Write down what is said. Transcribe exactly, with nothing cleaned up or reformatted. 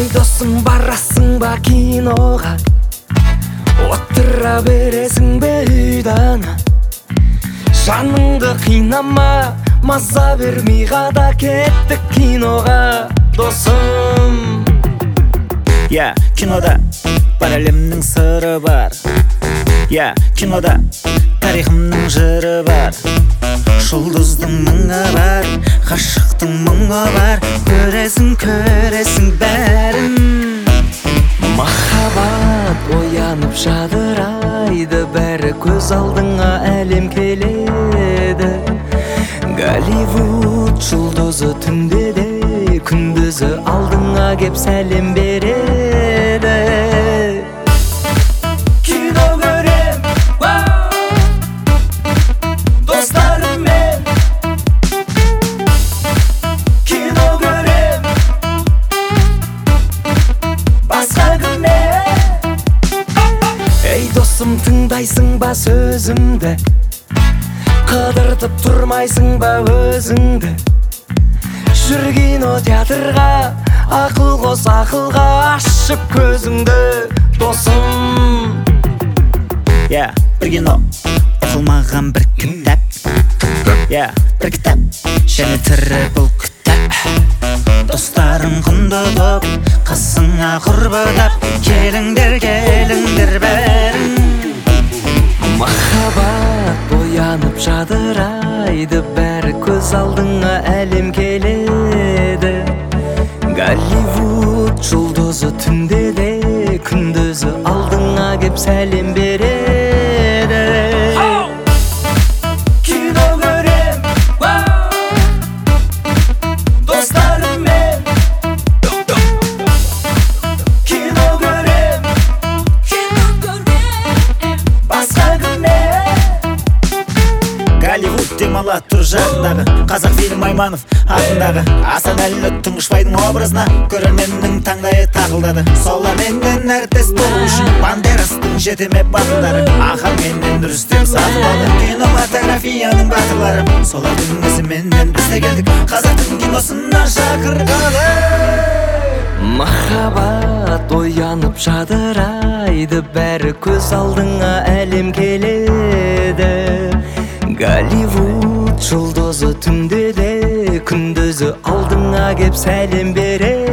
Ей досым, барасың ба киноға? Отыра бересің бе үйдана? Жаныңды қинама, маза бермей қада кеттік киноға, досым. Я, кинода бар әлемнің сыры бар. Я, кинода тарихымның жыры бар. Жұлдыздың мұңы бар, ғашықтың мұңы бар. Көресің, көресің бәрін. Махаббат оянып жадырайды, бәрі көз алдыңа әлем келеді. Голливуд жұлдызы түнде де, күндізі алдыңа кеп сәлем береді. Кино көрем, достарыммен. Кино көрем, басқа күнмен. Ей досым, тыңдайсың ба сөзімді? Қыдыртып тұрмайсың ба өзіңді? Жүр кино театрға, ақыл қос ақылға, ашып көзіңді, досым. Я, бір кино, оқылмаған бір кітап. Я, бір кітап, және тірі бұл кітап. Достарың құнды боп, қасыңа құрбыдап, келіңдер, келіңдер бәрін. Махаббат оянып жадырайды, бәрі көз алдыңа әлем келеді. Голливуд жұлдызы түнде де, күндізі алдыңа кеп сәлем береді. Кино көрем, достарыммен. Кино көрем, басқа күнмен. Голливуд демала тұр жағындағы, қазақ фильм Айманов атындағы. Асанәлі Тұңғышбайдың образына көрерменнің таңдайы тағылдады. Соларменен әріптес болу үшін Бандерастың жетеме батылдары, Ахан менен Рүстем сатып алды. Кинематографияның батырлары, солардың ізіменен біз де келдік қазақтың киносына шақырғалы. Махаббат оянып жадырайды, бәрі көз алдыңа әлем келеді. Голливуд жұлдызы түнде де, күндізі алдыңа кеп сәлем береді.